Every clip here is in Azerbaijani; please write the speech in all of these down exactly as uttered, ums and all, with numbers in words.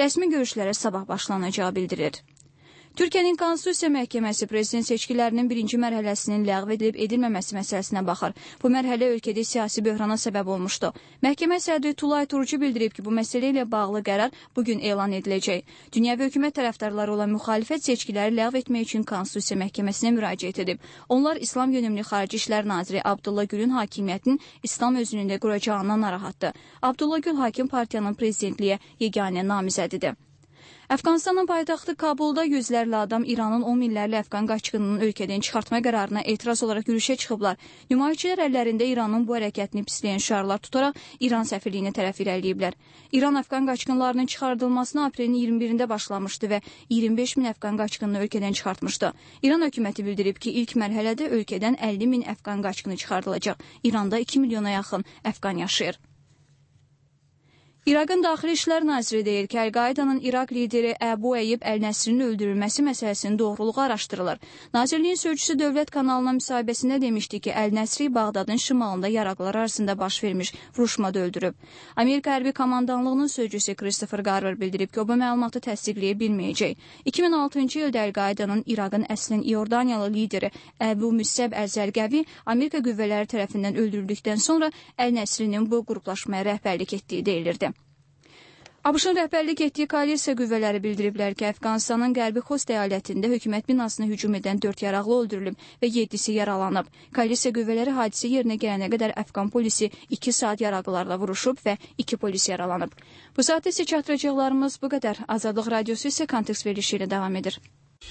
Rəsmi görüşlərə sabah başlanacağı bildirilir. Türkiyənin Konstitusiya Məhkəməsi prezident seçkilərinin birinci mərhələsinin ləğv edilib edilməməsi məsələsinə baxır. Bu mərhələ ölkədə siyasi böhrana səbəb olmuşdu. Məhkəmə sədri Tulay Turucu bildirib ki, bu məsələ ilə bağlı qərar bugün elan ediləcək. Dünyəvi hökumət tərəfdarları olan müxalifət seçkiləri ləğv etmək üçün Konstitusiya Məhkəməsinə müraciət edib. Onlar İslam yönümlü Xarici İşlər Naziri Abdullah Gülün hakimiyyətinin İslam özünündə quracağından narahatdır. Abdullah Gül hakim partiyanın prezidentliyə yeganə namizədidir. Əfqanistanın paytaxtı Kabulda yüzlərlə adam İranın on minlərlə əfqan qaçqınının ölkədən çıxartma qərarına etiraz olaraq yürüşə çıxıblar. Nümayişçilər əllərində İranın bu hərəkətini pisləyən şüarlar tutaraq İran səfirliyinə tərəf irəliyiblər. İran əfqan qaçqınlarının çıxardılmasına aprelin iyirmi birində başlamışdı və iyirmi beş min əfqan qaçqınını ölkədən çıxartmışdı. İran hökuməti bildirib ki, ilk mərhələdə ölkədən əlli min əfqan qaçqını çıxardılacaq. İranda iki milyona yaxın əfqan yaşayır. İraqın Daxili İşlər Naziri deyir ki, Əl-Qaidanın İraq lideri Əbu Əyyib Əl-Nəsrinin öldürülməsi məsələsinin doğruluğu araşdırılır. Nazirliyin sözçüsü Dövlət kanalına müsahibəsində demişdi ki, Əl-Nəsri Bağdadın şimalında yaraqlar arasında baş vermiş vuruşmada öldürüb. Amerika Hərbi Komandanlığının sözcüsü Christopher Garver bildirib ki, o bu məlumatı təsdiqləyə bilməyəcək. iki min altıncı ildə Əl-Qaidanın İraqın əslin İordaniyalı lideri Əbu Müssəb Əl-Zərqəvi Amerika qüvvələri tərəfindən öldürüldükdən sonra Əl-Nəsrinin bu qruplaşmaya rəhbərlik etdiyi deyilirdi. ABŞ-ın rəhbərlik etdiyi koalisiya qüvvələri bildiriblər ki, Əfqanistanın qərbi Xost əyalətində hökumət binasına hücum edən dörd yaraqlı öldürülüb və yeddisi yaralanıb. Koalisiya qüvvələri hadisə yerinə gələnə qədər Əfqan polisi iki saat yaraqlılarla vuruşub və iki polis yaralanıb. Bu saatda isə çatdıracaqlarımız bu qədər. Azadlıq Radiosu isə kontekst verilişi ilə davam edir.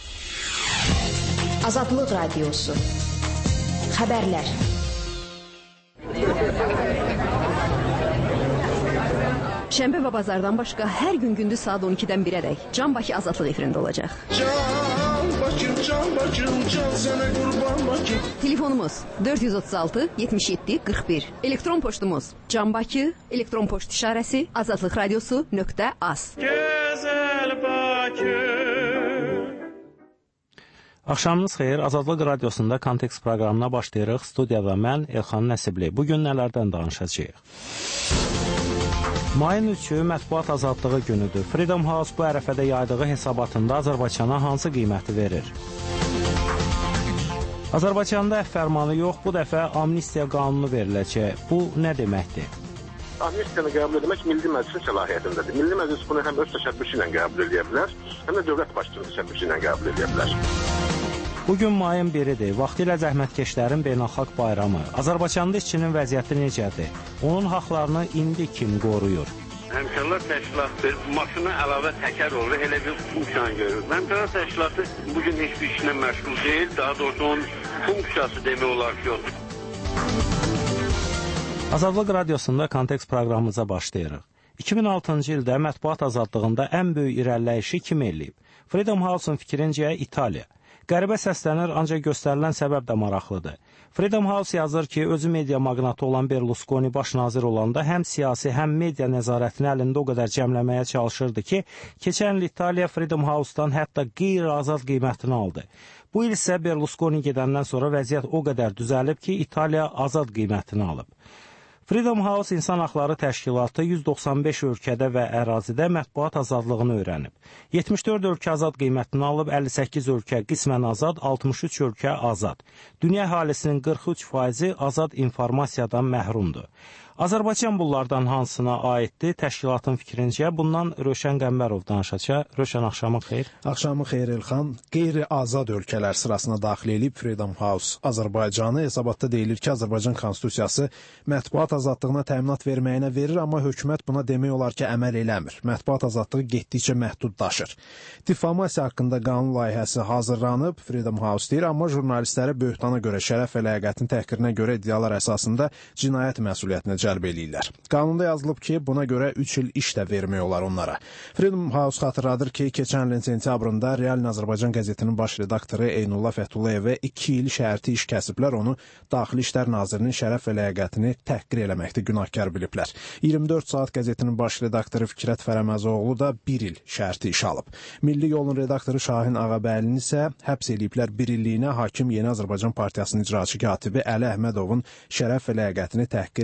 Azadlıq Radiosu. Xəbərlər. Şənbə və bazardan başqa hər gün gündüz saat on ikidən birədək Can Bakı Azadlıq efirində olacaq. Can Bakım, Can Bakım, Can sənə qurban Bakım. Telefonumuz dörd yüz otuz altı yetmiş yeddi qırx bir. Elektron poçtumuz Can Bakı, elektron poçt işarəsi azadlıq radiosu nöqtə az. Gözəl Bakı. Axşamınız xeyir, Azadlıq Radiosunda Kontekst proqramına başlayırıq. Studiyada mən, Elxan Nəsibli. Bugün nələrdən danışacağıq? Mayın üçü mətbuat azadlığı günüdür. Freedom House bu ərəfədə yaydığı hesabatında Azərbaycana hansı qiyməti verir? Azərbaycanda əf fərmanı yox, bu dəfə amnistiya qanunu veriləcək. Bu nə deməkdir? Amnistiyanı qəbul etmək Milli Məclisin səlahiyyətindədir. Milli Məclis bunu həm öz təşəbbüsü ilə qəbul edə bilər, həm də dövlət başçısının təşəbbüsü ilə qəbul edə bilər. Bugün mayın biridir. Vaxtilə zəhmətkeşlərin beynəlxalq bayramı. Azərbaycanda işçinin vəziyyəti necədir? Onun haqlarını indi kim qoruyur? Həmkarlar təşkilatı maşına əlavə təkər olur, elə bir funksiyanı görür. Həmkarlar təşkilatı bugün heç bir işlə məşğul deyil, daha doğrusu onun funksiyası demək olar ki, yoxdur. Azadlıq Radiosunda Kontekst proqramımıza başlayırıq. iki min altıncı ildə mətbuat azadlığında ən böyük irəliləyişi kim eləyib? Freedom House-un fikrincə İtaliya. Qəribə səslənir, ancaq göstərilən səbəb də maraqlıdır. Freedom House yazır ki, özü media maqnatı olan Berlusconi baş nazir olanda həm siyasi, həm media nəzarətini əlində o qədər cəmləməyə çalışırdı ki, keçən il İtaliya Freedom House-dan hətta qeyri-azad qiymətini aldı. Bu il isə Berlusconi gedəndən sonra vəziyyət o qədər düzəlib ki, İtaliya azad qiymətini alıb. Freedom House İnsan Haqları Təşkilatı yüz doxsan beş ölkədə və ərazidə mətbuat azadlığını öyrənib. yetmiş dörd ölkə azad qiymətini alıb, əlli səkkiz ölkə qismən azad, altmış üç ölkə azad. Dünya əhalisinin qırx üç faizi azad informasiyadan məhrumdur. Azərbaycan bunlardan hansına aiddir? Təşkilatın fikrincə bundan Rövşən Qəmbərov danışacaq. Rövşən, axşamın xeyir. Axşamın xeyir Elxan. Qeyri-azad ölkələr sırasına daxil edib Freedom House Azərbaycanı. Hesabatda deyilir ki, Azərbaycan Konstitusiyası mətbuat azadlığına təminat verməyinə verir, amma hökumət buna demək olar ki, əməl eləmir. Mətbuat azadlığı getdikcə məhdudlaşır. Difamasiya haqqında qanun layihəsi hazırlanıb, Freedom House deyir, amma jurnalistləri böhtana görə, şərəf və ləyaqətin təhqirinə görə iddialar əsasında cinayət məsuliyyətinə cəlb eləyirlər. Qanunda yazılıb ki, buna görə üç il iş də vermək olar onlara. Freedom House xatırladır ki, keçən ilin sentyabrında Real Azərbaycan qəzetinin baş redaktoru Eynullah Fəthullayevə iki il şərti iş kəsiblər, onu Daxili İşlər Nazirinin şərəf və ləyaqətini təhqir eləməkdə günahkar biliblər. iyirmi dörd saat qəzetinin baş redaktoru Fikrət Fərəməzoğlu da bir il şərti iş alıb. Milli Yolun redaktoru Şahin Ağabəyli isə həbs eləyiblər bir illiyinə. Hakim Yeni Azərbaycan Partiyasının icraçı katibi Əli Əhmədovun şərəf və ləyaqətini təhqir eləməkdir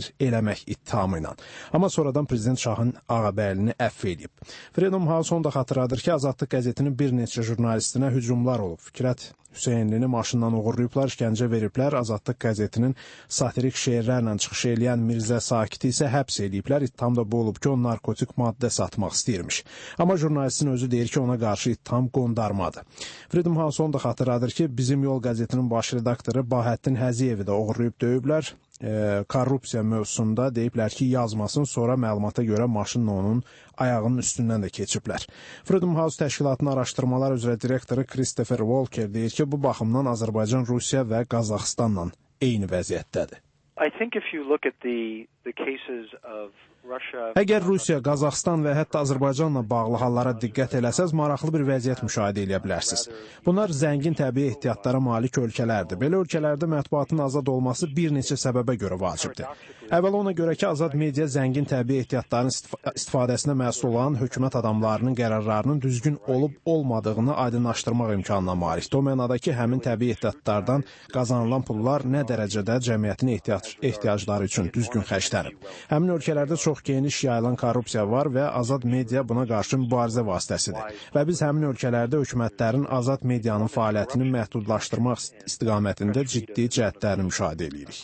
eləmək ittihamı ilə. Amma sonradan prezident Şahın Ağabəyilini əfv edib. Freedom House onu da xatırladır ki, Azadlıq qəzetinin bir neçə jurnalistinə hücumlar olub. Fikrət Hüseynlini maşından uğurlayıblar, işgəncə veriblər. Azadlıq qəzetinin satirik şeirlərlə çıxış eləyən Mirzə Sakiti isə həbs ediblər. İttiham da bu olub ki, o narkotik maddə satmaq istəyirmiş. Amma jurnalistin özü deyir ki, ona qarşı ittiham qondarmadır. Freedom House onu da xatırladır ki, Bizim Yol qəzetinin baş redaktoru Bahəddin Həziyevi də uğurlayıb döyüblər. E, korrupsiya mövzusunda deyiblər ki, yazmasın, sonra məlumata görə maşınla onun ayağının üstündən də keçiblər. Freedom House təşkilatının araşdırmalar üzrə direktoru Christopher Walker deyir ki, bu baxımdan Azərbaycan, Rusiya və Qazaxıstanla eyni vəziyyətdədir. I think if you look at the the cases of Russia, Əgər Rusiya, Qazaxıstan və hətta Azərbaycanla bağlı hallara diqqət eləsəz, maraqlı bir vəziyyət müşahidə edə bilərsiniz. Bunlar zəngin təbii ehtiyatlara malik ölkələrdir. Belə ölkələrdə mətbuatın azad olması bir neçə səbəbə görə vacibdir. Əvvəl ona görə ki, azad media zəngin təbii ehtiyatların istifadəsinə məsul olan hökumət adamlarının qərarlarının düzgün olub-olmadığını aydınlaşdırmaq imkanına malikdir. O mənada ki, həmin təbii ehtiyatlardan qazanılan pullar nə dərəcədə cəmiyyətin ehtiyac ehtiyacları üçün düzgün xərclənib. Həmin ölkələrdə çox geniş yayılan korrupsiya var və azad media buna qarşı mübarizə vasitəsidir. Və biz həmin ölkələrdə hökumətlərin azad medianın fəaliyyətini məhdudlaşdırmaq istiqamətində ciddi cəhdlərini müşahidə edirik.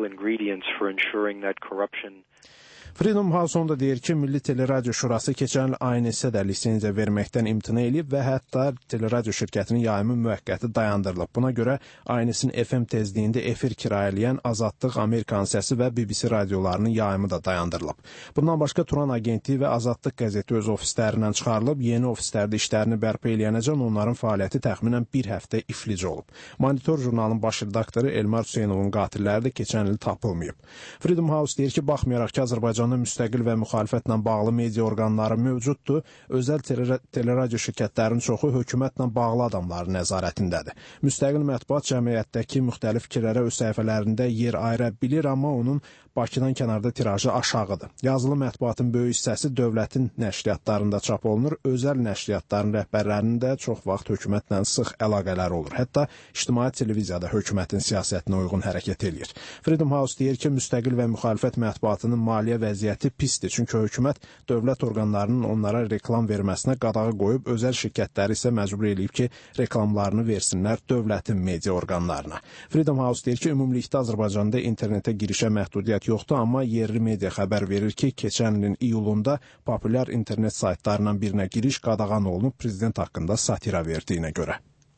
Freedom House onda deyir ki, Milli Teleradio Şurası keçən il A N S-ə də lisenziya verməkdən imtina edib və hətta teleradio şirkətinin yayımı müvəqqəti dayandırılıb. Buna görə A N S-in F M tezliyində efir kirayələyən Azadlıq, Amerikan Səsi və B B C radiolarının yayımı da dayandırılıb. Bundan başqa Turan Agentliyi və Azadlıq qəzeti öz ofislərindən çıxarılıb, yeni ofislərdə işlərini bərpa eləyənəcən onların fəaliyyəti təxminən bir həftə iflic olub. Monitor jurnalının baş redaktoru Elmar Hüseynovun qatilləri də keçən il tapılmayıb. Freedom House deyir ki, baxmayaraq ki, Azərbaycan müstəqil və müxalifətlə bağlı media orqanları mövcuddur, özəl teleradio şirkətlərin çoxu hökumətlə bağlı adamların nəzarətindədir. Müstəqil mətbuat cəmiyyətdəki müxtəlif fikirlərə öz səhifələrində yer ayıra bilir, amma onun Bakıdan kənarda tirajı aşağıdır. Yazılı mətbuatın böyük hissəsi dövlətin nəşriyyatlarında çap olunur, özəl nəşriyyatların rəhbərlərinin də çox vaxt hökumətlə sıx əlaqələri olur. Hətta ictimai televiziyada hökumətin siyasətinə uyğun hərəkət edir. Freedom House deyir ki, müstəqil və müxalifət mətbuatının maliyyə vəziyyəti pisdir, çünki hökumət dövlət orqanlarının onlara reklam verməsinə qadağı qoyub, özəl şirkətləri isə məcbur eləyib ki, reklamlarını versinlər dövlətin media orqanlarına. Freedom House deyir ki, ümumilikdə Azərbaycanda internetə girişə məhdudiyyət yoxdur, amma yerli media xəbər verir ki, keçən ilin iyulunda populyar internet saytlarından birinə giriş qadağan olunub prezident haqqında satira verdiyinə görə.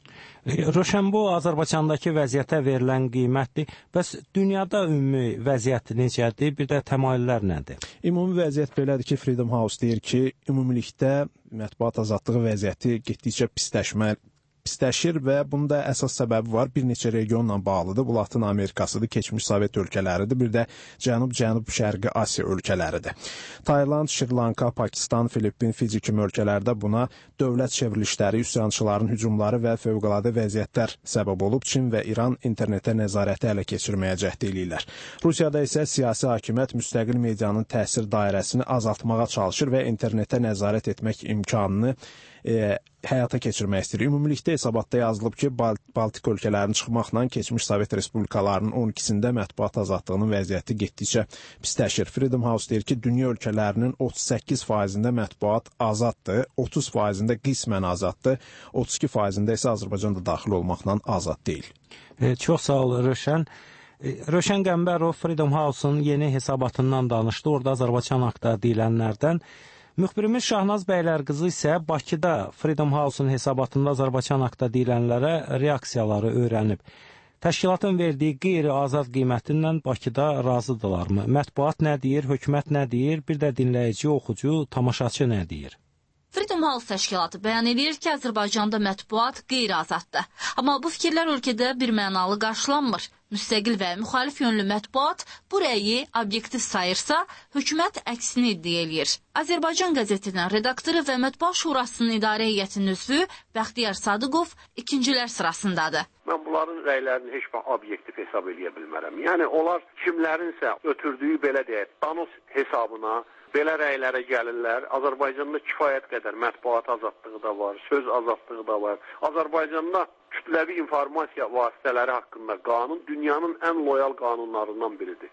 Röşən, bu Azərbaycandakı vəziyyətə verilən qiymətdir. Bəs dünyada ümumi vəziyyət necədir? Bir də təmayüllər nədir? Ümumi vəziyyət belədir ki, Freedom House deyir ki, ümumilikdə mətbuat azadlığı vəziyyəti getdikcə pisləşmə pisləşir və bunda əsas səbəbi var. Bir neçə regionla bağlıdır. Bu Latın Amerikasıdır, keçmiş Sovet ölkələridir, bir də Cənub-Cənub Şərqi Asiya ölkələridir. Tayland, Şri-Lanka, Pakistan, Filippin, Fiji kimi ölkələrdə buna dövlət çevrilişləri, üsyançıların hücumları və fövqəladə vəziyyətlər səbəb olub. Çin və İran internetə nəzarəti ələ keçirməyə cəhd eləyirlər. Rusiyada isə siyasi hakimiyyət müstəqil medianın təsir dairəsini azaltmağa çalışır və internetə nəzarət etmək imkanını e, həyata keçirmək istəyir. Ümumilikdə hesabatda yazılıb ki, Balt Baltik ölkələrin çıxmaqla keçmiş Sovet respublikalarının on ikisində mətbuat azadlığının vəziyyəti getdikcə pisləşir. Freedom House deyir ki, dünya ölkələrinin otuz səkkiz faizində mətbuat azaddır, otuz faizində qismən azaddır, otuz iki faizində isə Azərbaycan da daxil olmaqla azad deyil. E, çox sağ ol, Röşən. E, Röşən Qəmbərov Freedom House-un yeni hesabatından danışdı. Orada Azərbaycan haqqında deyilənlərdən. Müxbirimiz Şahnaz Bəylərqızı isə Bakıda Freedom House-un hesabatında Azərbaycan haqqında deyilənlərə reaksiyaları öyrənib. Təşkilatın verdiyi qeyri-azad qiymətindən Bakıda razıdırlarmı? Mətbuat nə deyir, hökumət nə deyir, bir də dinləyici, oxucu, tamaşaçı nə deyir? Freedom House təşkilatı bəyan edir ki, Azərbaycanda mətbuat qeyri-azaddır. Amma bu fikirlər ölkədə birmənalı qarşılanmır. Müstəqil və müxalif yönlü mətbuat bu rəyi obyektiv sayırsa, hökumət əksini iddia eləyir. Azərbaycan qəzetinin redaktoru və Mətbuat Şurasının idarə heyətinin üzvü Bəxtiyar Sadıqov ikincilər sırasındadır. Mən bunların rəylərini heç vaxt obyektiv hesab edə bilmərəm. Yəni, onlar kimlərinsə ötürdüyü belə deyək, danos hesabına belə rəylərə gəlirlər. Azərbaycanda kifayət qədər mətbuat azadlığı da var, söz azadlığı da var. Azərbaycanda kütləvi informasiya vasitələri haqqında qanun dünyanın ən loyal qanunlarından biridir.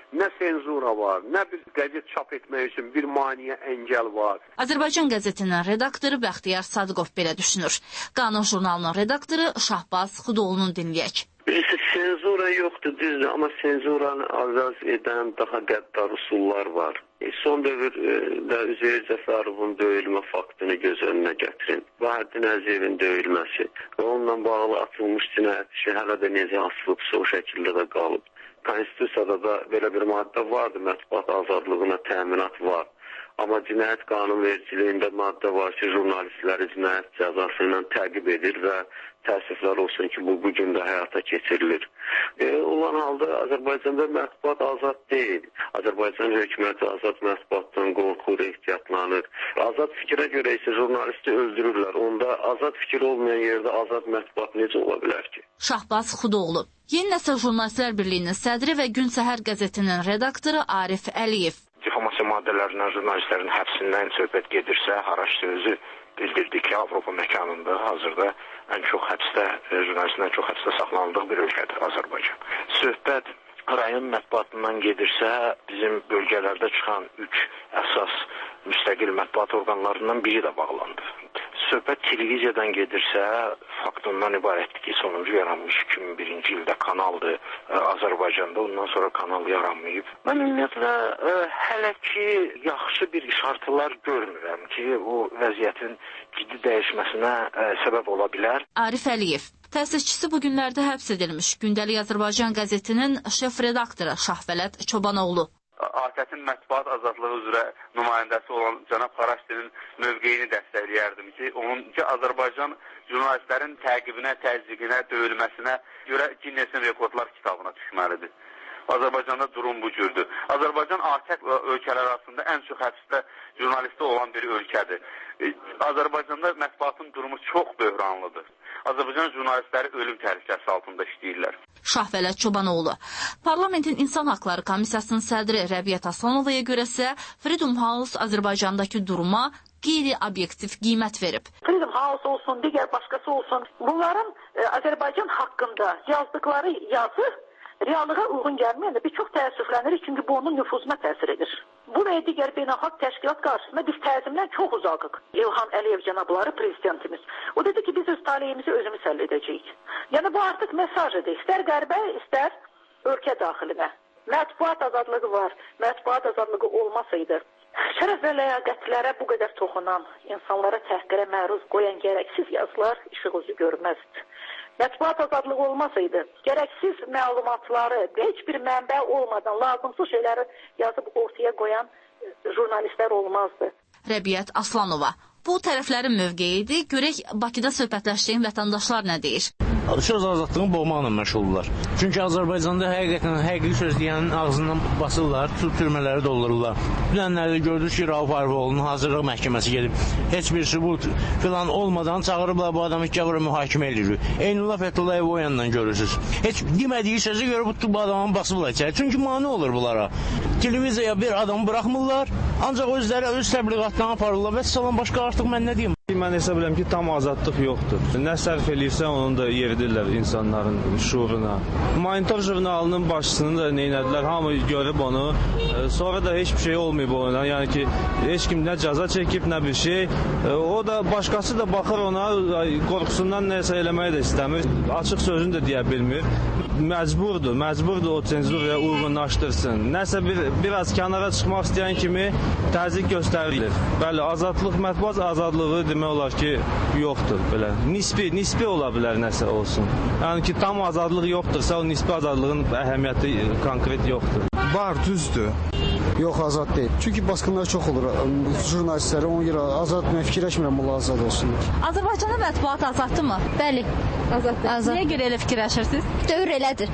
nə senzura var, nə bir qəzet çap etmək üçün bir maneə, əngəl var. Azərbaycan qəzetinin redaktoru Bəxtiyar Sadıqov belə düşünür. Qanun jurnalının redaktoru Şahbaz Xudoğlu'nu dinləyək. Bilirsiniz, senzura yoxdur, düzdür, amma senzuranı azaz edən daha qəddar usullar var. E, son dövrdə Üzeyir Cəfərovun döyülmə faktını göz önünə gətirin. Vahəddin Əziyevin döyülməsi və onunla bağlı atılmış cinayət işi hələ də necə asılıbsa o şəkildə də qalıb. Konstitusiyada da belə bir maddə vardı, mətbuat azadlığına təminat var. Amma cinayət qanunvericiliyində maddə var ki, jurnalistləri cinayət cəzası ilə təqib edir və təəssüflər olsun ki, bu bugün də həyata keçirilir. E, olan halda Azərbaycanda mətbuat azad deyil. Azərbaycan hökuməti azad mətbuatdan qorxur, ehtiyatlanır. Azad fikrə görə isə jurnalisti öldürürlər. Onda azad fikir olmayan yerdə azad mətbuat necə ola bilər ki? Şahbaz Xudoğlu. Yeni Nəsil Jurnalistlər Birliyinin sədri və Gün Səhər qəzetinin redaktoru Arif Əliyev. Difamasiya maddələrindən jurnalistlərin həbsindən söhbət gedirsə, Haraç sözü bildirdi ki, Avropa məkanında hazırda ən çox həbsdə, jurnalistin ən çox həbsdə saxlanıldığı bir ölkədir Azərbaycan. Söhbət rayon mətbuatından gedirsə, bizim bölgələrdə çıxan üç əsas müstəqil mətbuat orqanlarından biri də bağlandı. Söhbət televiziyadan gedirsə, fakt ondan ibarətdir ki, sonuncu yaranmış iki min birinci ildə kanaldır Azərbaycanda, ondan sonra kanal yaranmayıb. Mən ümumiyyətlə ə, hələ ki yaxşı bir işartılar görmürəm ki, o vəziyyətin ciddi dəyişməsinə ə, səbəb ola bilər. Arif Əliyev. Təsisçisi bu günlərdə həbs edilmiş Gündəlik Azərbaycan qəzetinin şef redaktoru Şahvələt Çobanoğlu. A T Ə-in mətbuat azadlığı üzrə nümayəndəsi olan cənab Xaraçdinin mövqeyini dəstəkləyərdim ki, onun ki, Azərbaycan jurnalistlərin təqibinə, təzyiqinə, döyülməsinə görə Ginnesin rekordlar kitabına düşməlidir. Azərbaycanda durum bu cürdür. Azərbaycan A T Ə ölkələr arasında ən çox həbsdə jurnalisti olan bir ölkədir. Azərbaycanda mətbuatın durumu çox böhranlıdır. Azərbaycan jurnalistləri ölüm təhlükəsi altında işləyirlər. Şahvələt Çobanoğlu. Parlamentin İnsan Haqları Komissiyasının sədri Rəbiyyət Aslanovaya görəsə, Freedom House Azərbaycandakı duruma qeyri-obyektiv qiymət verib. Freedom House olsun, digər başqası olsun, bunların e, Azərbaycan haqqında yazdıqları yazı reallığa uyğun gəlməyəndə biz çox təəssüflənirik, çünki bu onun nüfuzuna təsir edir. Bu və digər beynəlxalq təşkilat qarşısında biz təzimdən çox uzaqıq. İlham Əliyev cənabları prezidentimiz. O dedi ki, biz öz taleyimizi özümüz həll edəcəyik. Yəni bu artıq mesajıdır. İstər qərbə, istər ölkə daxilinə. Mətbuat azadlığı var. Mətbuat azadlığı olmasaydı, şərəf və ləyaqətlərə bu qədər toxunan, insanlara təhqirə məruz qoyan gərəksiz yazılar işıq üzü görməzdi. Mətbuat azadlığı olmasaydı, gərəksiz məlumatları heç bir mənbə olmadan lazımsız şeyləri yazıb ortaya qoyan jurnalistlər olmazdı. Rəbiyyət Aslanova. Bu tərəflərin mövqeyidir. Görək Bakıda söhbətləşdiyin vətəndaşlar nə deyir? Söz azadlığını boğmaqla məşğuldurlar. Çünki Azərbaycanda həqiqətən həqiqi söz deyənin ağzından basırlar, tutub türmələri doldururlar. Dünənlərdə gördük ki, Rauf Arıfoğlu'nun hazırlıq məhkəməsi gedib. Heç bir sübut filan olmadan çağırıblar bu adamı iki avro mühakimə edilir. Eynullah Fəthullayev o yandan görürsünüz. Heç demədiyi sözü görüb tutub bu adamı basıblar içəri. Çünki mane olur bunlara. Televiziyaya bir adamı buraxmırlar, ancaq özləri öz təbliğatlarını aparırlar və salam başqa artıq mən nə deyim? Mən hesab edirəm ki, tam azadlıq yoxdur. Nə sərf eləyirsə, onu da yeridirlər insanların şuuruna. Monitor jurnalının başçısını da neynədilər, hamı görüb onu. Sonra da heç bir şey olmayıb ona. Yəni ki, heç kim nə cəza çəkib, nə bir şey. O da, başqası da baxır ona, qorxusundan nəsə eləməyi də istəmir. Açıq sözünü də deyə bilmir. Məcburdur, məcburdur o senzuraya uyğunlaşdırsın. Nəsə bir, biraz kənara çıxmaq istəyən kimi təzyiq göstərilir. Bəli, azadlıq, mətbuat azadlığı demək olar ki, yoxdur belə. Nisbi, nisbi ola bilər nəsə olsun. Yəni ki, tam azadlıq yoxdursa, o nisbi azadlığın əhəmiyyəti konkret yoxdur. Var, düzdür. Yox, azad deyil. Çünki basqınlar çox olur jurnalistlərə, ona görə azad, mən fikirləşmirəm, onlar azad olsunlar. Azərbaycanda mətbuat azaddırmı? Bəli, azaddır. Azad. Niyə görə elə fikirləşirsiniz? Dövr elədir.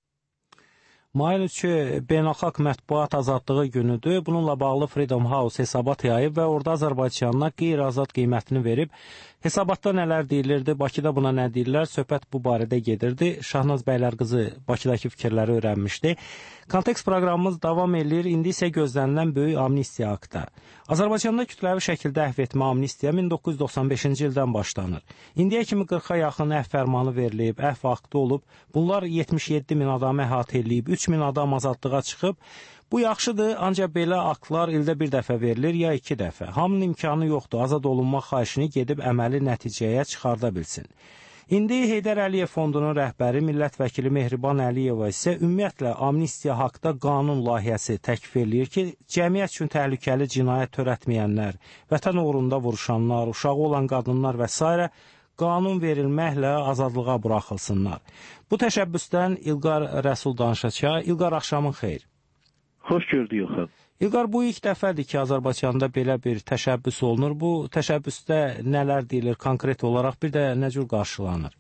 Mayın üçü beynəlxalq mətbuat azadlığı günüdür. Bununla bağlı Freedom House hesabat yayıb və orada Azərbaycanına qeyri-azad qiymətini verib. Hesabatda nələr deyilirdi, Bakıda buna nə deyirlər, söhbət bu barədə gedirdi. Şahnaz Bəylərqızı Bakıdakı fikirləri öyrənmişdi. Kontekst proqramımız davam edir. İndi isə gözlənilən böyük amnistiya aktı. Azərbaycanda kütləvi şəkildə əhv etmə amnistiya min doqquz yüz doxsan beşinci ildən başlanır. İndiyə kimi qırxa yaxın əhv fərmanı verilib, əhv aktı olub. Bunlar yetmiş yeddi min adamı əhatə eləyib, üç üç min adam azadlığa çıxıb. Bu yaxşıdır, ancaq belə aktlar ildə bir dəfə verilir, ya iki dəfə. Hamının imkanı yoxdur, azad olunma xahişini gedib əməli nəticəyə çıxarda bilsin. İndi Heydər Əliyev Fondunun rəhbəri, millət vəkili Mehriban Əliyeva isə ümumiyyətlə amnistiya haqda qanun layihəsi təklif eləyir ki, cəmiyyət üçün təhlükəli cinayət törətməyənlər, vətən uğrunda vuruşanlar, uşağı olan qadınlar və s. qanun verilməklə azadlığa buraxılsınlar. Bu təşəbbüsdən İlqar Rəsul danışacaq. İlqar, axşamın xeyir. Xoş gördük, yoxam. İlqar, bu ilk dəfədir ki, Azərbaycanda belə bir təşəbbüs olunur. Bu təşəbbüsdə nələr deyilir konkret olaraq, bir də nə cür qarşılanır?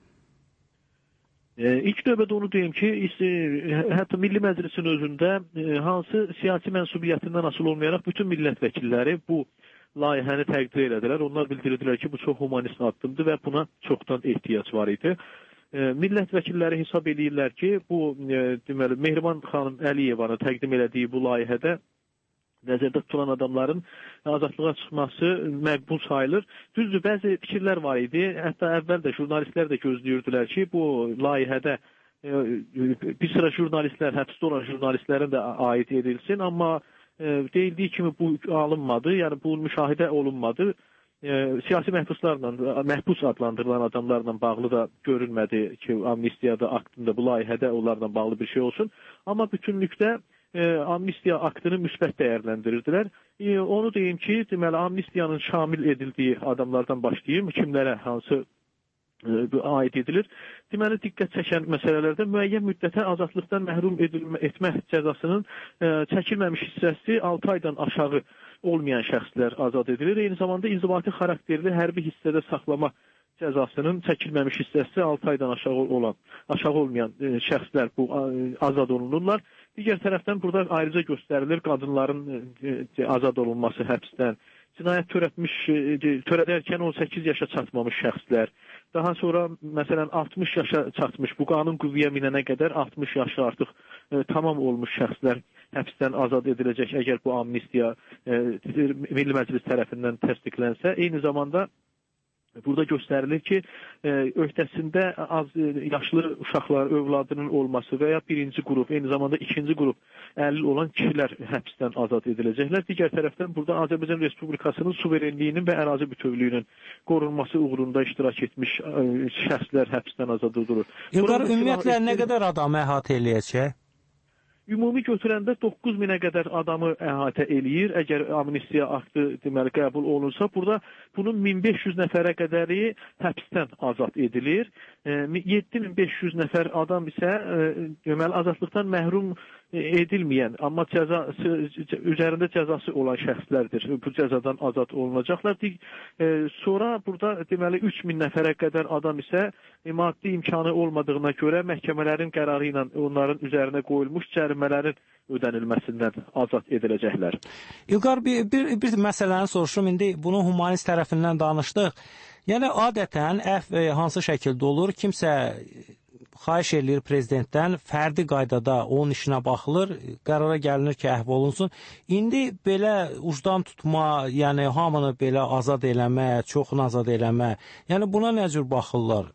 E, ilk növbədə onu deyim ki, e, hətta Milli Məclisin özündə e, hansı siyasi mənsubiyyətindən asılı olmayaraq bütün millət vəkilləri bu layihəni təqdir elədilər. Onlar bildirdilər ki, bu çox humanist addımdır və buna çoxdan ehtiyac var idi. Millət vəkilləri hesab edirlər ki, bu deməli Mehriban xanım Əliyevanın təqdim elədiyi bu layihədə nəzərdə tutulan adamların azadlığa çıxması məqbul sayılır. Düzdür, bəzi fikirlər var idi. Hətta əvvəl də jurnalistlər də gözləyirdilər ki, bu layihədə bir sıra jurnalistlər, həbsdə olan jurnalistlərin də aid edilsin, amma deyildiyi kimi bu alınmadı, yəni bu müşahidə olunmadı. E, siyasi məhbuslarla, məhbus adlandırılan adamlarla bağlı da görünmədi ki, amnistiyada aktında, bu layihədə onlarla bağlı bir şey olsun. Amma bütünlükdə e, amnistiya aktını müsbət dəyərləndirirdilər. E, onu deyim ki, deməli, amnistiyanın şamil edildiyi adamlardan başlayayım, kimlərə hansı e, aid edilir. Deməli, diqqət çəkən məsələlərdə müəyyən müddətə azadlıqdan məhrum edilmə, etmə cəzasının e, çəkilməmiş hissəsi altı aydan aşağı olmayan şəxslər azad edilir. Eyni zamanda inzibati xarakterli hərbi hissədə saxlama cəzasının çəkilməmiş hissəsi altı aydan aşağı olan, aşağı olmayan e, şəxslər bu e, azad olunurlar. Digər tərəfdən burada ayrıca göstərilir qadınların e, azad olunması həbsdən, cinayət törətmiş, e, törədərkən on səkkiz yaşa çatmamış şəxslər, daha sonra məsələn altmış yaşa çatmış, bu qanun qüvvəyə minənə qədər altmış yaşlı artıq e, tamam olmuş şəxslər həbsdən azad ediləcək, əgər bu amnistiya e, Milli Məclis tərəfindən təsdiqlənsə. Eyni zamanda burada göstərilir ki, e, öhdəsində az e, yaşlı uşaqlar, övladının olması və ya birinci qrup, eyni zamanda ikinci qrup əlil olan kişilər həbsdən azad ediləcəklər. Digər tərəfdən burada Azərbaycan Respublikasının suverenliyinin və ərazi bütövlüyünün qorunması uğrunda iştirak etmiş e, şəxslər həbsdən azad edilir. İlqar, ümumiyyətlə nə qədər adamı əhatə eləyəcək? Ümumi götürəndə doqquz minə qədər adamı əhatə eləyir. Əgər amnistiya aktı deməli qəbul olunsa, burada bunun min beş yüz nəfərə qədəri həbsdən azad edilir. yeddi min beş yüz nəfər adam isə deməli azadlıqdan məhrum edilməyən, amma cəzası üzərində cəzası olan şəxslərdir. Bu cəzadan azad olunacaqlar. E, sonra burada deməli üç min nəfərə qədər adam isə e, maddi imkanı olmadığına görə məhkəmələrin qərarı ilə onların üzərinə qoyulmuş cərimələrin ödənilməsindən azad ediləcəklər. İlqar, bir, bir, bir məsələni soruşum. İndi bunu humanist tərəfindən danışdıq. Yəni adətən əfv hansı şəkildə olur? Kimsə xahiş eləyir prezidentdən, fərdi qaydada onun işinə baxılır, qərara gəlinir ki, əhv olunsun. İndi belə ucdan tutma, yəni hamını belə azad eləmə, çoxunu azad eləmə, yəni buna nə cür baxırlar?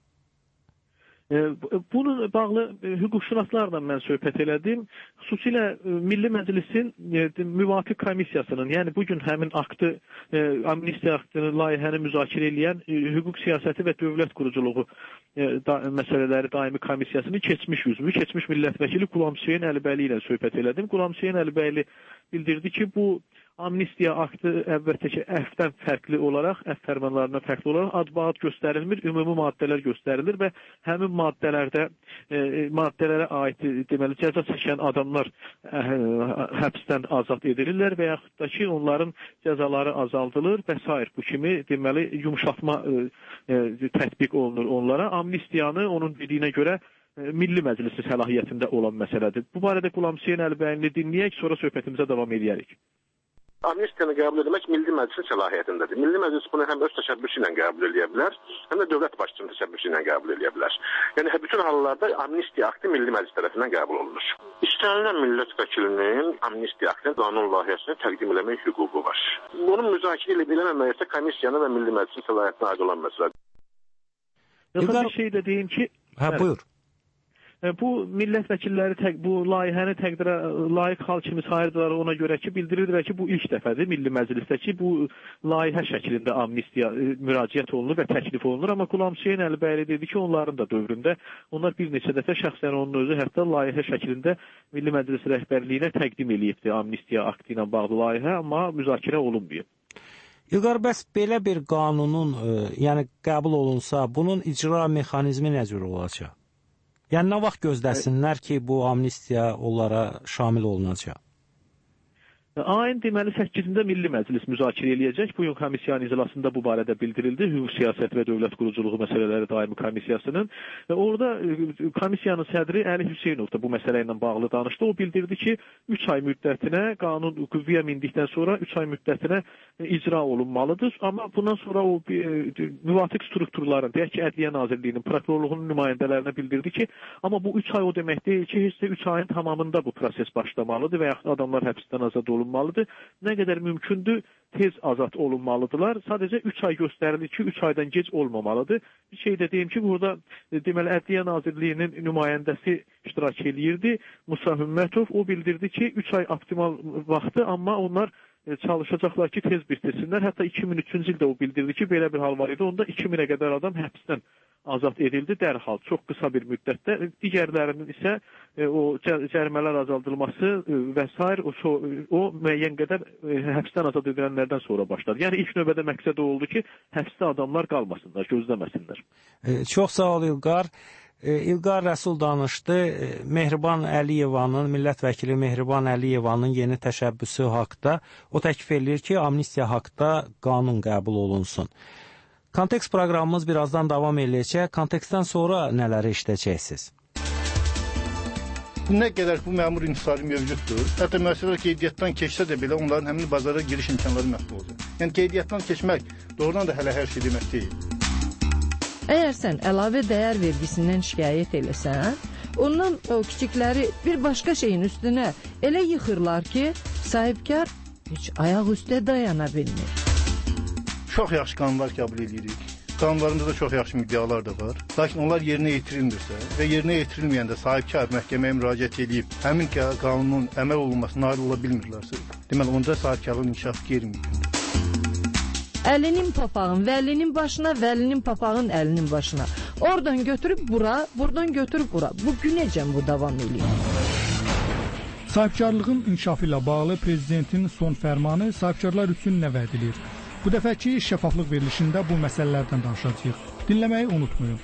Bununla bağlı hüquqşünaslarla mən söhbət elədim. Xüsusilə Milli Məclisin müvafiq komissiyasının, yəni bugün həmin aktı, amnistiya aktını, layihəni müzakirə edən hüquq siyasəti və dövlət quruculuğu məsələləri daimi komissiyasının keçmiş üzvü, keçmiş millət vəkili Qulam Hüseyn Əlibəyli ilə söhbət elədim. Qulam Hüseyn Əlibəyli bildirdi ki, bu amnistiya aktı əlbəttə ki, əfvdən fərqli olaraq, əfv fərmanlarına fərqli olaraq ad-baad göstərilmir, ümumi maddələr göstərilir və həmin maddələrdə e, maddələrə aid deməli cəza çəkən adamlar ə, həbsdən azad edilirlər və yaxud da ki, onların cəzaları azaldılır və s. Bu kimi deməli yumşatma e, e, tətbiq olunur onlara. Amnistiyanı onun dediyinə görə e, Milli Məclisi səlahiyyətində olan məsələdir. Bu barədə Qulam Hüseyn Əlibəyli dinləyək, sonra söhbətimizə davam edərik. Amnistiyanı qəbul etmək Milli Məclisin səlahiyyətindədir. Milli Məclis bunu həm öz təşəbbüsü ilə qəbul edə bilər, həm də dövlət başçısının təşəbbüsü ilə qəbul edə bilər. Yəni bütün hallarda amnistiya aktı Milli Məclis tərəfindən qəbul olunur. İstənilən millət vəkilinin amnistiya aktının qanun layihəsini təqdim etmək hüququ var. Bunun müzakirə edilib eləməməyi isə komissiyanın və Milli Məclisin səlahiyyətinə aid olan məsələdir. Bir şey də deyim ki, hə, buyur. Bu millət vəkilləri təq, bu layihəni təqdirə layiq xal kimi sayırdılar, ona görə ki, bildirirlər ki, bu ilk dəfədir Milli Məclisdə ki, bu layihə şəklində amnistiya müraciət olunur və təklif olunur. Amma Qulam Hüseyn Əlibəyli dedi ki, onların da dövründə onlar bir neçə dəfə şəxsən onun özü hətta layihə şəklində Milli Məclis rəhbərliyinə təqdim eləyibdi amnistiya aktı ilə bağlı layihə, amma müzakirə olunmayıb. İlqar, bəs belə bir qanunun, e, yəni qəbul olunsa, bunun icra mexanizmi nə cür olacaq? Yəni nə vaxt gözləsinlər ki, bu amnistiya onlara şamil olunacaq? Ayın deməli səkkizində Milli Məclis müzakirə eləyəcək. Bu gün komissiyanın iclasında bu barədə bildirildi. Hüquq siyasət və dövlət quruculuğu məsələləri daimi komissiyasının. Orada komissiyanın sədri Əli Hüseynov da bu məsələ ilə bağlı danışdı. O bildirdi ki, üç ay müddətinə qanun qüvvəyə mindikdən sonra üç ay müddətinə icra olunmalıdır. Amma bundan sonra o müvafiq strukturların, deyək ki, Ədliyyə Nazirliyinin, prokurorluğunun nümayəndələrinə bildirdi ki, amma bu üç ay o demək deyil ki, heç də üç ayın tamamında bu proses başlamalıdır və yaxud adamlar həbsdən azad olunmalıdır. olunmalıdır. Nə qədər mümkündür tez azad olunmalıdırlar. Sadəcə üç ay göstərilir ki, üç aydan gec olmamalıdır. Bir şey də deyim ki, burada deməli Ədliyyə Nazirliyinin nümayəndəsi iştirak eləyirdi. Musa Hümmətov o bildirdi ki, üç ay optimal vaxtı, amma onlar çalışacaqlar ki, tez bitirsinlər. Hətta iki min üçüncü ildə o bildirdi ki, belə bir hal var idi. Onda iki minə qədər adam həbsdən azad edildi dərhal, çox qısa bir müddətdə. Digərlərinin isə e, o cərimələr azaldılması e, və s. O, o müəyyən qədər e, həbsdən azad edilənlərdən sonra başladı. Yəni ilk növbədə məqsəd oldu ki, həbsdə adamlar qalmasınlar, gözləməsinlər. E, çox sağ ol İlqar. E, İlqar Rəsul danışdı. E, Mehriban Əliyevanın, millət vəkili Mehriban Əliyevanın yeni təşəbbüsü haqda o təklif edir ki, amnistiya haqda qanun qəbul olunsun. Kontekst proqramımız birazdan davam edəcək. Kontekstdən sonra nələri işləyəcəksiniz? Nə qədər bu məmur intisarı mövcuddur. Hətta müəssisələr qeydiyyatdan keçsə də belə onların həmin bazara giriş imkanları məhv olacaq. Yəni qeydiyyatdan keçmək doğrudan da hələ hər şey demək deyil. Əgər sən əlavə dəyər vergisindən şikayət eləsən, ondan o kiçikləri bir başqa şeyin üstünə elə yıxırlar ki, sahibkar heç ayaq üstə dayana bilmir. Çox yaxşı qanunlar qəbul edirik. Qanunlarımızda çox yaxşı müddəalar da var. Lakin onlar yerinə yetirilmirsə və yerinə yetirilməyəndə sahibkar məhkəməyə müraciət edib həmin qanunun əməl olunmasına nail ola bilmirlərsə, deməli onda sahibkarlığın inkişafı qeyri-mümkündür. Əlinin papağın vəlinin başına, vəlinin papağın əlinin başına. Oradan götürüb bura, buradan götürüb bura. Bu günəcən bu davam edir. Sahibkarlığın inkişafı ilə bağlı prezidentin son fərmanı sahibkarlar üçün nə vəd edir? Bu dəfəki şəffaflıq verilişində bu məsələlərdən danışacağıq. Dinləməyi unutmayın.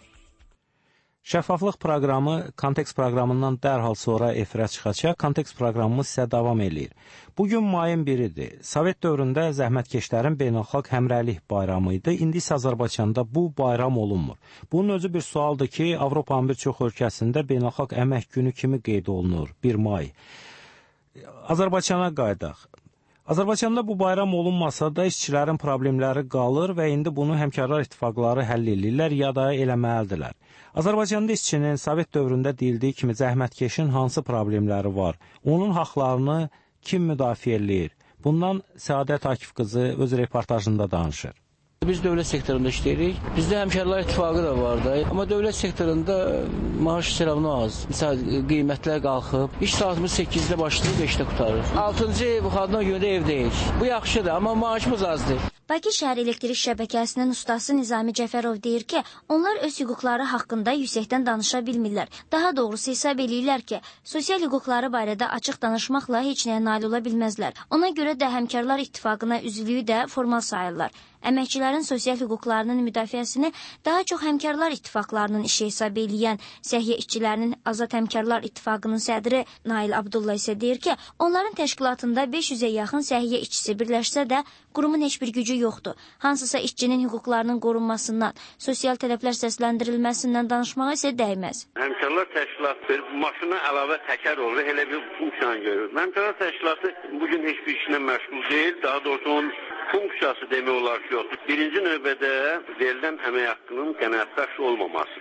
Şəffaflıq proqramı Kontekst proqramından dərhal sonra efirə çıxacaq. Kontekst proqramımız isə davam eləyir. Bugün mayın biridir. Sovet dövründə zəhmətkeşlərin beynəlxalq həmrəylik bayramı idi. İndi isə Azərbaycanda bu bayram olunmur. Bunun özü bir sualdır ki, Avropanın bir çox ölkəsində beynəlxalq əmək günü kimi qeyd olunur. bir may. Azərbaycana qaydaq. Azərbaycanda bu bayram olunmasa da işçilərin problemləri qalır və indi bunu həmkarlar ittifaqları həll edirlər ya da eləməlidirlər. Azərbaycanda işçinin Sovet dövründə deyildiyi kimi zəhmətkeşin hansı problemləri var? Onun haqlarını kim müdafiə eləyir? Bundan Səadət Akif qızı öz reportajında danışır. Biz dövlət sektorunda işləyirik. Bizdə həmkarlar ittifaqı da var da. Amma dövlət sektorunda maaş sərəvna az. Məsəl qiymətlər qalxıb. İş saatımız səkkizdə başlayır, beşdə qutarır. altıncı bu xadına görə də evdəyik. Bu yaxşıdır, amma maaşımız azdır. Bakı şəhər elektrik şəbəkəsinin ustası Nizami Cəfərov deyir ki, onlar öz hüquqları haqqında yüksəkdən danışa bilmirlər. Daha doğrusu hesab eləyirlər ki, sosial hüquqları barədə açıq danışmaqla heç nəyə nail ola bilməzlər. Ona görə də həmkarlar ittifaqına üzvlüyü də formal sayırlar. Əməkçilərin sosial hüquqlarının müdafiəsini daha çox həmkarlar ittifaqlarının işi hesab eləyən Səhiyyə İşçilərinin Azad Həmkarlar İttifaqının sədri Nail Abdullah isə deyir ki, onların təşkilatında beş yüzə yaxın səhiyyə işçisi birləşsə də qurumun heç bir gücü yoxdur. Hansısa işçinin hüquqlarının qorunmasından, sosial tələblər səsləndirilməsindən danışmağa isə dəyməz. Həmkarlar təşkilatı maşına əlavə təkər olur, elə bir funksiya görür. Həmkarlar təşkilatı bugün heç bir işlə məşğul deyil, daha doğrusu onun funksiyası demək olar ki, yoxdur. Birinci növbədə verilən əmək haqqının qənaətbəxş olmamasıdır.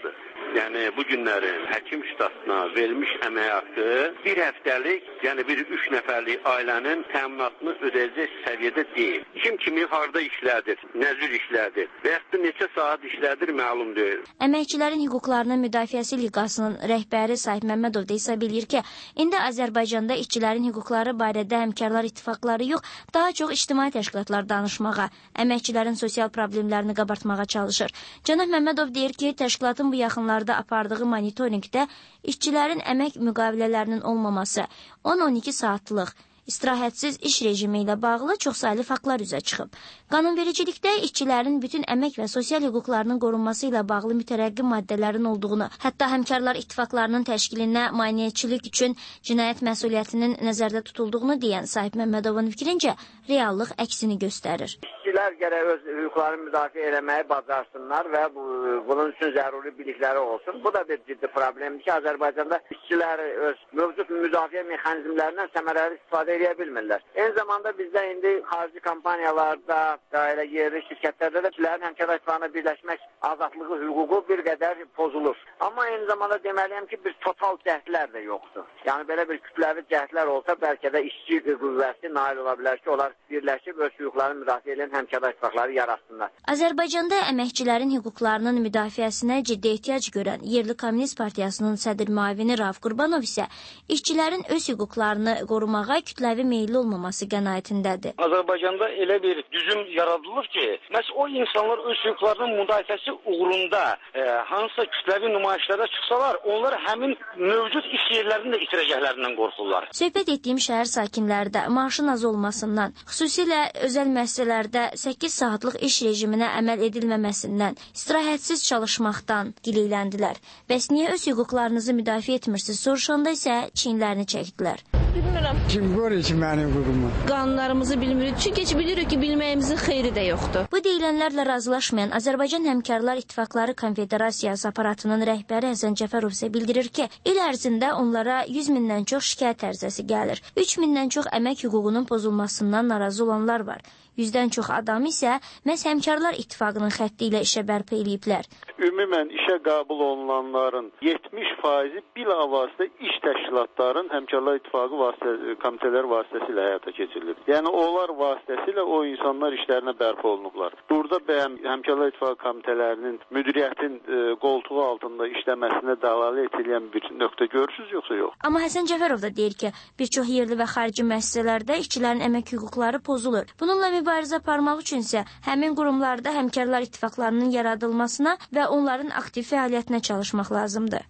yəni bu günlərin həkim ştatına verilmiş əmək haqqı bir həftəlik, yəni bir üç nəfərlik ailənin təminatını ödəyəcək səviyyədə deyil. Kim kimi harda işlədir, nə cür işlədir və yaxud da neçə saat işlədir məlum deyil. Əməkçilərin hüquqlarının müdafiəsi liqasının rəhbəri Sahib Məmmədov da isə bilir ki, indi Azərbaycanda işçilərin hüquqları barədə həmkarlar ittifaqları yox, daha çox ictimai təşkilatlar danışmağa, əməkçilərin sosial problemlərini qabartmağa çalışır. Cənab Məmmədov deyir ki, təşkilatın bu yaxınlarda apardığı monitorinqdə işçilərin əmək müqavilələrinin olmaması, on on iki saatlıq istirahətsiz iş rejimi ilə bağlı çoxsaylı faktlar üzə çıxıb. Qanunvericilikdə işçilərin bütün əmək və sosial hüquqlarının qorunması ilə bağlı mütərəqqi maddələrin olduğunu, hətta həmkarlar ittifaqlarının təşkilinə maneəçilik üçün cinayət məsuliyyətinin nəzərdə tutulduğunu deyən Sahib Məmmədovun fikrincə, reallıq əksini göstərir. İşçilər gərək öz hüquqlarını müdafiə eləməyi bacarsınlar və bu, bunun üçün zəruri bilikləri olsun. Bu da bir ciddi problemdir ki, Azərbaycanda işçilər öz mövcud müdafiə mexanizmlərindən səmərəli istifadə edə bilmirlər. Eyni zamanda bizdə indi xarici kampaniyalarda, elə yerli şirkətlərdə də işçilərin həmkarlar ittifaqına birləşmək azadlığı hüququ bir qədər pozulur. Amma eyni zamanda deməliyəm ki, bir total cəhdlər də yoxdur. Yəni belə bir kütləvi cəhdlər olsa, bəlkə də işçi qüvvəsi nail ola bilər ki, onlar birləşib öz hüquqlarını müdafiə edən həmkarlar ittifaqları yaratsınlar. Azərbaycanda əməkçilərin hüquqlarının müdafiəsinə ciddi ehtiyac görən Yerli Kommunist Partiyasının sədr müavini Rauf Qurbanov isə işçilərin öz hüquqlarını qorumağa kütləvi meyilli olmaması qənaətindədir. Azərbaycanda elə bir düzüm yaradılır ki, məhz o insanlar öz hüquqlarının müdafiəsi uğrunda e, hansısa kütləvi nümayişlərə çıxsalar, onlar həmin mövcud iş yerlərini də itirəcəklərindən qorxurlar. Söhbət etdiyim şəhər sakinləri də maaşın az olmasından, xüsusilə özəl müəssisələrdə səkkiz saatlıq iş rejiminə əməl edilməməsindən, istirahətsiz çalışmaqdan gileyləndilər. Bəs niyə öz hüquqlarınızı müdafiə etmirsiniz? Soruşanda isə çiyinlərini çəkdilər. Bilmirəm. Kim qoruyur ki, mənim hüququmu? Qanunlarımızı bilmirik, çünki heç bilirik ki, bilməyimizin xeyri də yoxdur. Bu deyilənlərlə razılaşmayan Azərbaycan Həmkarlar İttifaqları Konfederasiyası aparatının rəhbəri Həsən Cəfərov isə bildirir ki, il ərzində onlara yüz mindən çox şikayət ərizəsi gəlir. üç mindən çox əmək hüququnun pozulmasından narazı olanlar var. Yüzdən çox adam isə məhz Həmkarlar İttifaqının xətti ilə işə bərpa eləyiblər. Ümumən işə qəbul olunanların yetmiş faizi bilavasitə iş təşkilatlarının Həmkarlar İttifaqı vasitə, komitələr vasitəsilə həyata keçirilir. Yəni onlar vasitəsilə o insanlar işlərinə bərpa olunublar. Burada bəyəm Həmkarlar İttifaqı komitələrinin müdiriyyətin e, qoltuğu altında işləməsinə dəlalət edən bir nöqtə görürsüz yoxsa yox? Amma Həsən Cəfərov da deyir ki, bir çox yerli və xarici müəssisələrdə işçilərin əmək hüquqları pozulur. Bununla mübarizə aparmaq üçün isə həmin qurumlarda Həmkarlar İttifaqlarının yaradılmasına və onların aktiv fəaliyyətinə çalışmaq lazımdır.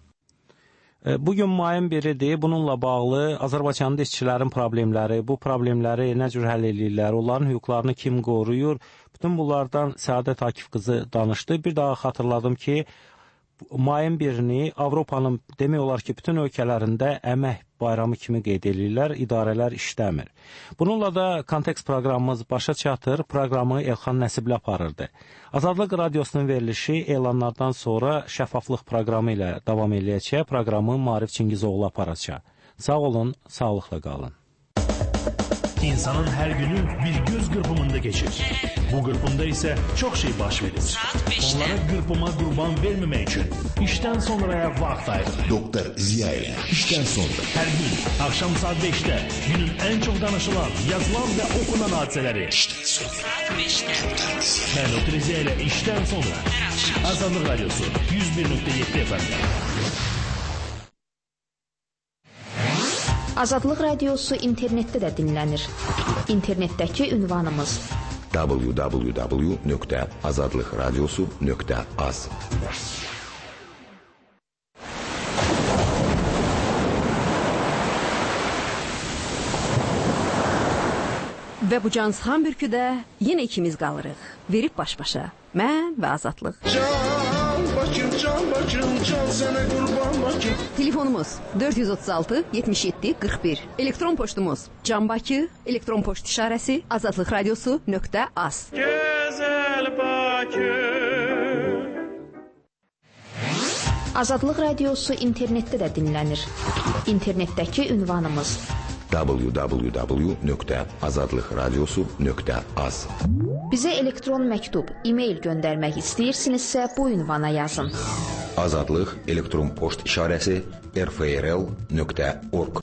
Bugün mayın biridir. Bununla bağlı Azərbaycanda işçilərin problemləri, bu problemləri nə cür həll edirlər, onların hüquqlarını kim qoruyur? Bütün bunlardan Səadət Akif qızı danışdı. Bir daha xatırladım ki, mayın birini Avropanın demək olar ki, bütün ölkələrində əmək bayramı kimi qeyd edirlər, idarələr işləmir. Bununla da Kontekst proqramımız başa çatır, proqramı Elxan Nəsibli aparırdı. Azadlıq radiosunun verilişi elanlardan sonra şəffaflıq proqramı ilə davam eləyəcək, proqramı Maarif Çingizoğlu aparacaq. Sağ olun, sağlıqla qalın. İnsanın hər günü bir göz qırpımında geçir. Bu qırpımda isə çox şey baş verir. Onlara qırpıma qurban verməmək üçün işdən sonraya vaxt ayırır. Doktor Ziya ilə işdən sonra. Hər gün axşam saat beşdə günün ən çox danışılan, yazılan və okunan hadisələri. İşdən sonra. Mən Doktor Ziya ilə işdən sonra. Azadlıq radiosu yüz bir nöqtə yeddi F M-də. Azadlıq radiosu internetdə də dinlənir. İnternetdəki ünvanımız w w w nöqtə azadlıq radiosu nöqtə az. Və bu cansıxan bürküdə yenə ikimiz qalırıq. Verib baş-başa. Mən və Azadlıq. Can Bakım, can Bakım, can sənə qurban Bakım. Telefonumuz dörd yüz otuz altı yetmiş yeddi qırx bir. Elektron poçtumuz canbakı, elektron poçt işarəsi azadlıq radiosu nöqtə az. Gözəl Bakım. Azadlıq radiosu internetdə də dinlənir. İnternetdəki ünvanımız w w w nöqtə azadlıq radiosu nöqtə az. Bizə elektron məktub, e-mail göndərmək istəyirsinizsə bu ünvana yazın. Azadlıq elektron poçt işarəsi r f r l nöqtə org.